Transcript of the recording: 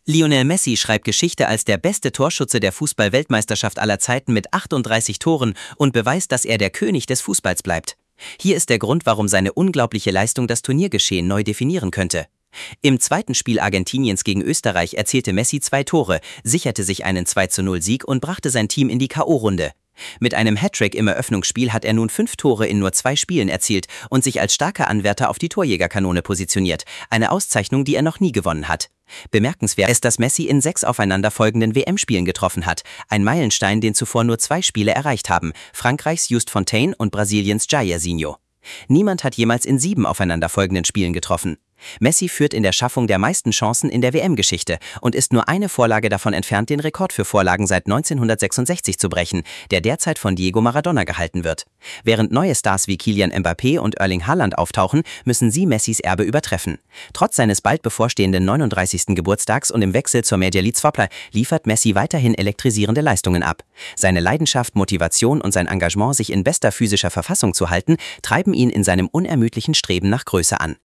Lionel Messi schreibt Geschichte als der beste Torschütze der Fußball-Weltmeisterschaft aller Zeiten mit 38 Toren und beweist, dass er der König des Fußballs bleibt. Hier ist der Grund, warum seine unglaubliche Leistung das Turniergeschehen neu definieren könnte. Im zweiten Spiel Argentiniens gegen Österreich erzielte Messi 2 Tore, sicherte sich einen 2:0-Sieg und brachte sein Team in die K.O.-Runde. Mit einem Hattrick im Eröffnungsspiel hat er nun 5 Tore in nur 2 Spielen erzielt und sich als starker Anwärter auf die Torjägerkanone positioniert, eine Auszeichnung, die er noch nie gewonnen hat. Bemerkenswert ist, dass Messi in 6 aufeinanderfolgenden WM-Spielen getroffen hat, ein Meilenstein, den zuvor nur 2 Spiele erreicht haben, Frankreichs Just Fontaine und Brasiliens Jairzinho. Niemand hat jemals in 7 aufeinanderfolgenden Spielen getroffen. Messi führt in der Schaffung der meisten Chancen in der WM-Geschichte und ist nur eine Vorlage davon entfernt, den Rekord für Vorlagen seit 1966 zu brechen, der derzeit von Diego Maradona gehalten wird. Während neue Stars wie Kylian Mbappé und Erling Haaland auftauchen, müssen sie Messis Erbe übertreffen. Trotz seines bald bevorstehenden 39. Geburtstags und im Wechsel zur Major League Soccer liefert Messi weiterhin elektrisierende Leistungen ab. Seine Leidenschaft, Motivation und sein Engagement, sich in bester physischer Verfassung zu halten, treiben ihn in seinem unermüdlichen Streben nach Größe an.